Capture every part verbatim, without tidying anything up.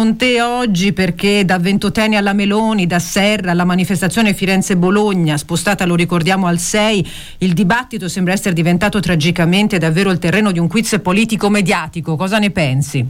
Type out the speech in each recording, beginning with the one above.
con te oggi perché da Ventotene alla Meloni, da Serra alla manifestazione Firenze-Bologna, spostata lo ricordiamo al sei, il dibattito sembra essere diventato tragicamente davvero il terreno di un quiz politico-mediatico. Cosa ne pensi?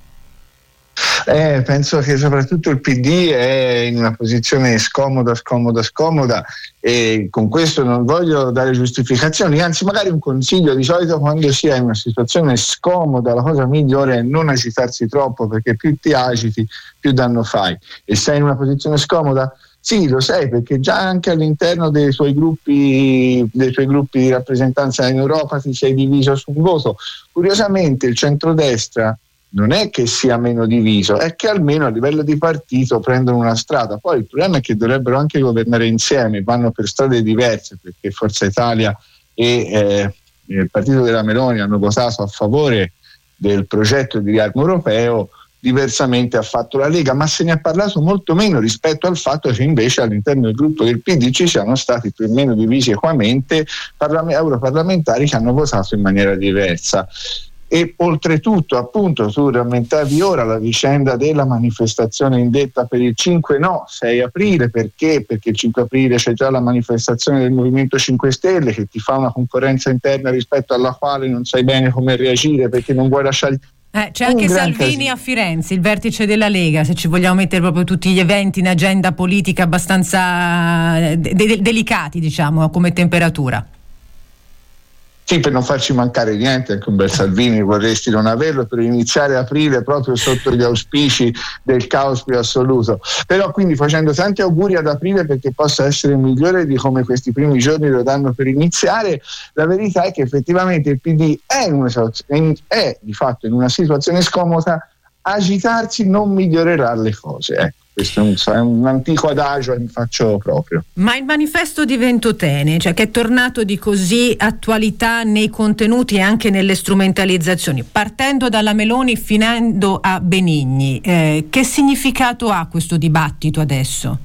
Eh, penso che soprattutto il P D è in una posizione scomoda, scomoda, scomoda, e con questo non voglio dare giustificazioni, anzi magari un consiglio: di solito quando si è in una situazione scomoda la cosa migliore è non agitarsi troppo, perché più ti agiti più danno fai. E sei in una posizione scomoda? Sì, lo sei, perché già anche all'interno dei tuoi gruppi dei tuoi gruppi di rappresentanza in Europa ti sei diviso su un voto. Curiosamente il centrodestra non è che sia meno diviso, è che almeno a livello di partito prendono una strada. Poi il problema è che dovrebbero anche governare insieme, vanno per strade diverse, perché Forza Italia e eh, il partito della Meloni hanno votato a favore del progetto di riarmo europeo, diversamente ha fatto la Lega, ma se ne è parlato molto meno rispetto al fatto che invece all'interno del gruppo del P D ci siano stati più o meno divisi equamente parlam- europarlamentari che hanno votato in maniera diversa. E oltretutto, appunto, tu rammentavi ora la vicenda della manifestazione indetta per il cinque no, sei aprile, perché? Perché il cinque aprile c'è già la manifestazione del Movimento cinque Stelle che ti fa una concorrenza interna rispetto alla quale non sai bene come reagire, perché non vuoi lasciare... Eh, c'è anche Salvini a Firenze, il vertice della Lega, se ci vogliamo mettere proprio tutti gli eventi in agenda politica abbastanza de- de- delicati, diciamo, come temperatura. Sì, per non farci mancare niente, anche un bel Salvini vorresti non averlo, per iniziare aprile proprio sotto gli auspici del caos più assoluto. Però quindi facendo tanti auguri ad aprile perché possa essere migliore di come questi primi giorni lo danno per iniziare, la verità è che effettivamente il P D è, in una, è di fatto in una situazione scomoda. Agitarsi non migliorerà le cose, ecco. Questo è un, è un antico adagio che mi faccio proprio. Ma il manifesto di Ventotene, cioè che è tornato di così attualità nei contenuti e anche nelle strumentalizzazioni, partendo dalla Meloni finendo a Benigni, eh, che significato ha questo dibattito adesso?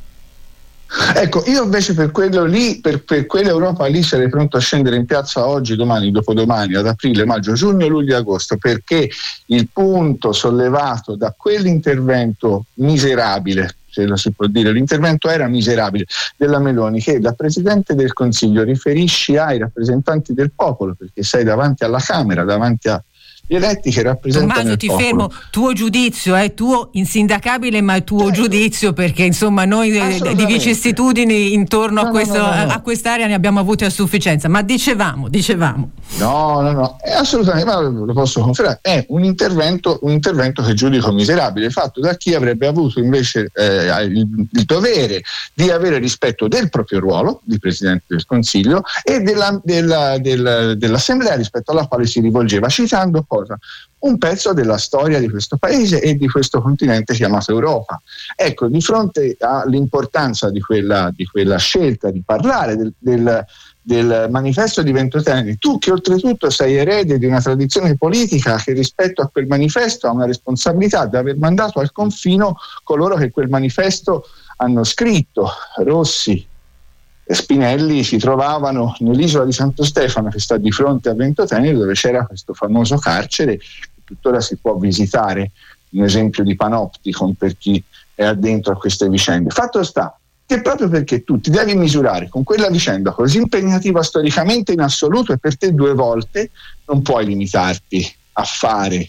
Ecco, io invece per quello lì, per, per quell'Europa lì sarei pronto a scendere in piazza oggi, domani, dopodomani, ad aprile, maggio, giugno, luglio, agosto, perché il punto sollevato da quell'intervento miserabile, se lo si può dire, l'intervento era miserabile, della Meloni, che da Presidente del Consiglio riferisci ai rappresentanti del popolo, perché sei davanti alla Camera, davanti a gli eletti che rappresentano Tommaso, il ti popolo. fermo, tuo giudizio è tuo, insindacabile, ma è tuo certo. giudizio, perché insomma noi di vicissitudini intorno no, a, questo, no, no, no, no. a quest'area ne abbiamo avute a sufficienza, ma dicevamo, dicevamo. No, no, no, è assolutamente, ma lo posso confermare, è un intervento, un intervento che giudico miserabile, fatto da chi avrebbe avuto invece eh, il, il dovere di avere rispetto del proprio ruolo di Presidente del Consiglio e della, della, della, dell'Assemblea rispetto alla quale si rivolgeva, citando poi un pezzo della storia di questo paese e di questo continente chiamato Europa. Ecco, di fronte all'importanza di quella, di quella scelta di parlare del, del, del manifesto di Ventotene, tu che oltretutto sei erede di una tradizione politica che rispetto a quel manifesto ha una responsabilità di aver mandato al confino coloro che quel manifesto hanno scritto, Rossi, Spinelli, si trovavano nell'isola di Santo Stefano, che sta di fronte a Ventotene, dove c'era questo famoso carcere che tuttora si può visitare, un esempio di panopticon per chi è addentro a queste vicende. Fatto sta che proprio perché tu ti devi misurare con quella vicenda così impegnativa storicamente in assoluto, e per te due volte, non puoi limitarti a fare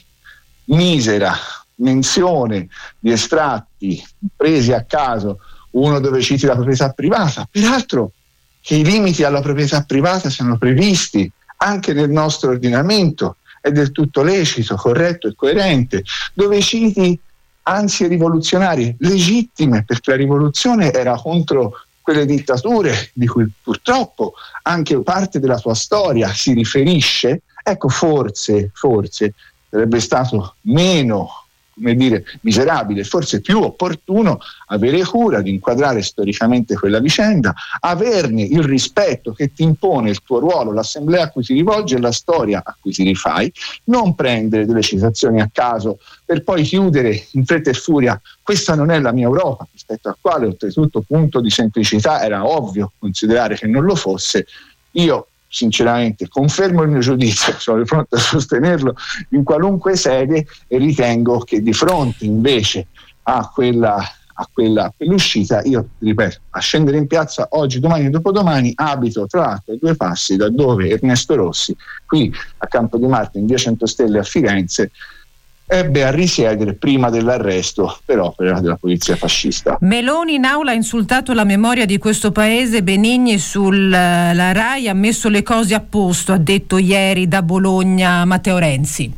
misera menzione di estratti presi a caso, uno dove citi la proprietà privata, peraltro che i limiti alla proprietà privata siano previsti anche nel nostro ordinamento, è del tutto lecito, corretto e coerente, dove citi ansie rivoluzionarie legittime, perché la rivoluzione era contro quelle dittature di cui purtroppo anche parte della tua storia si riferisce. Ecco, forse, forse sarebbe stato meno, come dire, miserabile, forse più opportuno avere cura di inquadrare storicamente quella vicenda, averne il rispetto che ti impone il tuo ruolo, l'assemblea a cui ti rivolgi e la storia a cui ti rifai, non prendere delle citazioni a caso per poi chiudere in fretta e furia: questa non è la mia Europa, rispetto al quale oltretutto punto di semplicità era ovvio considerare che non lo fosse. Io sinceramente confermo il mio giudizio, sono pronto a sostenerlo in qualunque sede, e ritengo che di fronte invece a quella a quella a quell'uscita, io ripeto, a scendere in piazza oggi, domani e dopodomani, abito tra l'altro a due passi da dove Ernesto Rossi, qui a Campo di Marte in via Centostelle a Firenze, ebbe a risiedere prima dell'arresto per opera della polizia fascista. Meloni in aula ha insultato la memoria di questo paese. Benigni sulla Rai ha messo le cose a posto, ha detto ieri da Bologna Matteo Renzi.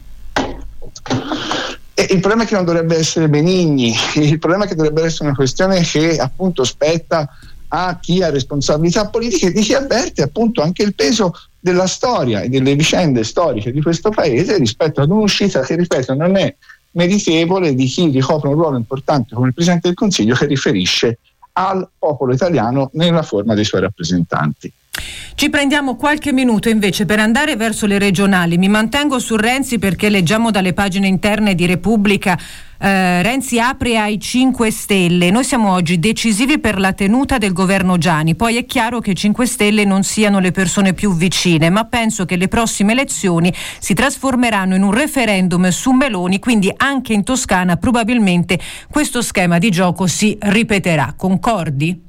E il problema è che non dovrebbe essere Benigni, il problema è che dovrebbe essere una questione che appunto spetta a chi ha responsabilità politiche, di chi avverte appunto anche il peso della storia e delle vicende storiche di questo paese rispetto ad un'uscita che, ripeto, non è meritevole di chi ricopre un ruolo importante come il Presidente del Consiglio, che riferisce al popolo italiano nella forma dei suoi rappresentanti. Ci prendiamo qualche minuto invece per andare verso le regionali. Mi mantengo su Renzi perché leggiamo dalle pagine interne di Repubblica eh, Renzi apre ai cinque Stelle. Noi siamo oggi decisivi per la tenuta del governo Giani. Poi è chiaro che i cinque Stelle non siano le persone più vicine, ma penso che le prossime elezioni si trasformeranno in un referendum su Meloni, quindi anche in Toscana probabilmente questo schema di gioco si ripeterà. Concordi?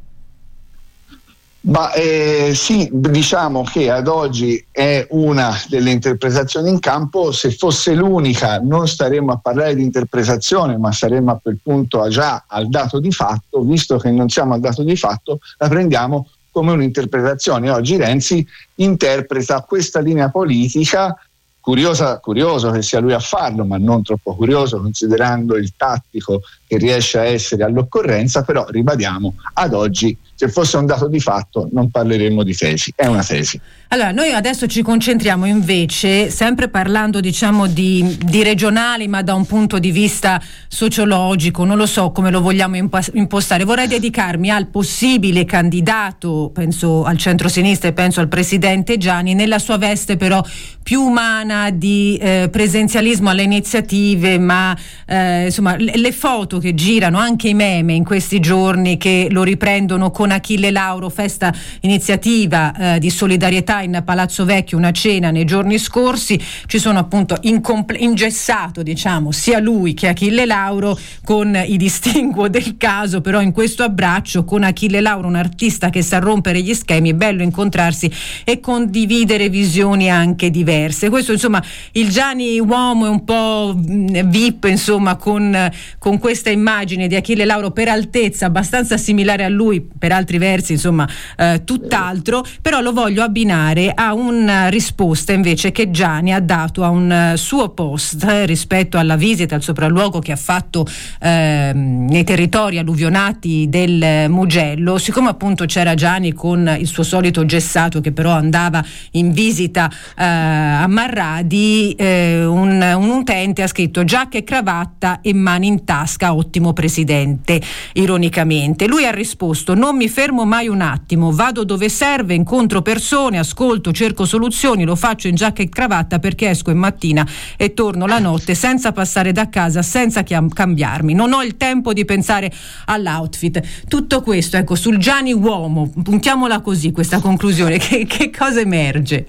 Ma eh, sì, diciamo che ad oggi è una delle interpretazioni in campo. Se fosse l'unica non staremmo a parlare di interpretazione, ma saremmo a quel punto già al dato di fatto. Visto che non siamo al dato di fatto, la prendiamo come un'interpretazione. Oggi Renzi interpreta questa linea politica, curiosa, curioso che sia lui a farlo, ma non troppo curioso considerando il tattico che riesce a essere all'occorrenza, però ribadiamo, ad oggi se fosse un dato di fatto non parleremmo di tesi, è una tesi. Allora, noi adesso ci concentriamo invece, sempre parlando diciamo di, di regionali, ma da un punto di vista sociologico, non lo so come lo vogliamo impostare. Vorrei dedicarmi al possibile candidato, penso al centro-sinistra e penso al presidente Giani, nella sua veste però più umana di eh, presenzialismo alle iniziative, ma eh, insomma le, le foto che girano, anche i meme in questi giorni che lo riprendono con Achille Lauro, festa iniziativa eh, di solidarietà in Palazzo Vecchio, una cena nei giorni scorsi, ci sono appunto incomple- ingessato diciamo sia lui che Achille Lauro, con i distinguo del caso, però in questo abbraccio con Achille Lauro, un artista che sa rompere gli schemi. È bello incontrarsi e condividere visioni anche diverse. Questo insomma il Giani uomo è un po' V I P insomma con, con questa immagine di Achille Lauro per altezza abbastanza similare a lui, per altri versi insomma eh, tutt'altro, però lo voglio abbinare a una risposta invece che Giani ha dato a un uh, suo post eh, rispetto alla visita al sopralluogo che ha fatto eh, nei territori alluvionati del Mugello. Siccome appunto c'era Giani con il suo solito gessato che però andava in visita eh, a Marradi, eh, un, un utente ha scritto giacca e cravatta e mani in tasca, ottimo presidente, ironicamente. Lui ha risposto: non mi fermo mai un attimo, vado dove serve, incontro persone, ascolto, cerco soluzioni, lo faccio in giacca e cravatta perché esco in mattina e torno la notte senza passare da casa, senza chiam- cambiarmi, non ho il tempo di pensare all'outfit. Tutto questo, ecco, sul Giani uomo, puntiamola così questa conclusione, che, che cosa emerge?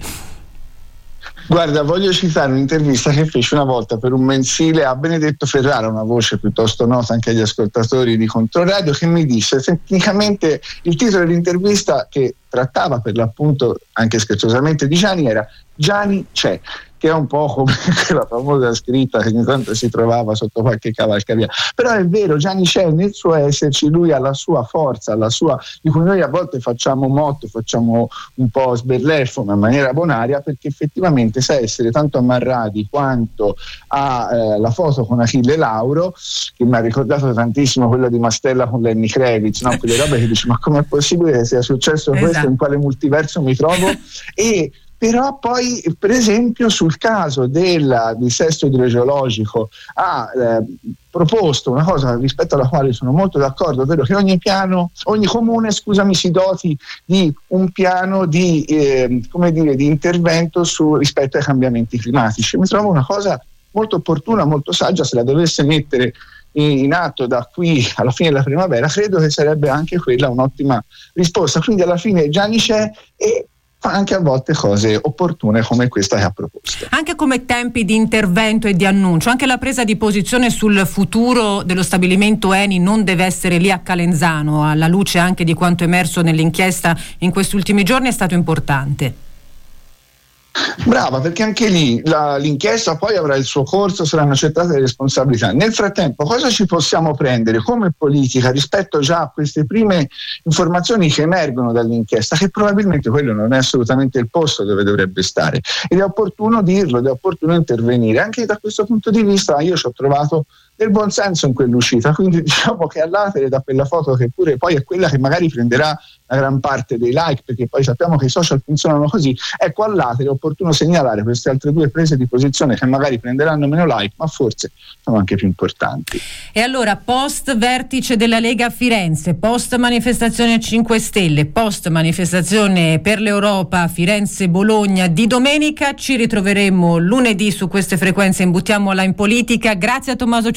Guarda, voglio citare un'intervista che fece una volta per un mensile a Benedetto Ferrara, una voce piuttosto nota anche agli ascoltatori di Controradio, che mi disse, tecnicamente il titolo dell'intervista, che trattava per l'appunto anche scherzosamente di Giani, era Giani c'è, che è un po' come quella famosa scritta che ogni tanto si trovava sotto qualche cavalcavia. Però è vero, Giani c'è nel suo esserci, lui ha la sua forza, la sua, di cui noi a volte facciamo motto, facciamo un po' sberleffo, ma in maniera bonaria, perché effettivamente sa essere tanto a Marradi quanto a eh, la foto con Achille Lauro, che mi ha ricordato tantissimo quella di Mastella con Lenny Kravitz, no? Quelle robe che dici, ma com'è possibile che sia successo questo, esatto. In quale multiverso mi trovo? E però poi per esempio sul caso del dissesto idrogeologico ha eh, proposto una cosa rispetto alla quale sono molto d'accordo, ovvero che ogni piano, ogni comune scusami si doti di un piano di, eh, come dire, di intervento su, rispetto ai cambiamenti climatici. Mi trovo una cosa molto opportuna, molto saggia. Se la dovesse mettere in atto da qui alla fine della primavera, credo che sarebbe anche quella un'ottima risposta. Quindi alla fine Giani c'è, e fa anche a volte cose opportune come questa che ha proposto. Anche come tempi di intervento e di annuncio, anche la presa di posizione sul futuro dello stabilimento Eni non deve essere lì a Calenzano, alla luce anche di quanto emerso nell'inchiesta in questi ultimi giorni, è stato importante. Brava, perché anche lì la, l'inchiesta poi avrà il suo corso, saranno accettate le responsabilità. Nel frattempo cosa ci possiamo prendere come politica rispetto già a queste prime informazioni che emergono dall'inchiesta, che probabilmente quello non è assolutamente il posto dove dovrebbe stare, ed è opportuno dirlo, ed è opportuno intervenire. Anche da questo punto di vista io ci ho trovato del buon senso in quell'uscita, quindi diciamo che all'atere da quella foto, che pure poi è quella che magari prenderà la gran parte dei like, perché poi sappiamo che i social funzionano così, ecco, all'atere è opportuno segnalare queste altre due prese di posizione che magari prenderanno meno like, ma forse sono anche più importanti. E allora, post vertice della Lega a Firenze, post manifestazione cinque Stelle, post manifestazione per l'Europa Firenze-Bologna di domenica, ci ritroveremo lunedì su queste frequenze in Buttiamola in Politica. Grazie a Tommaso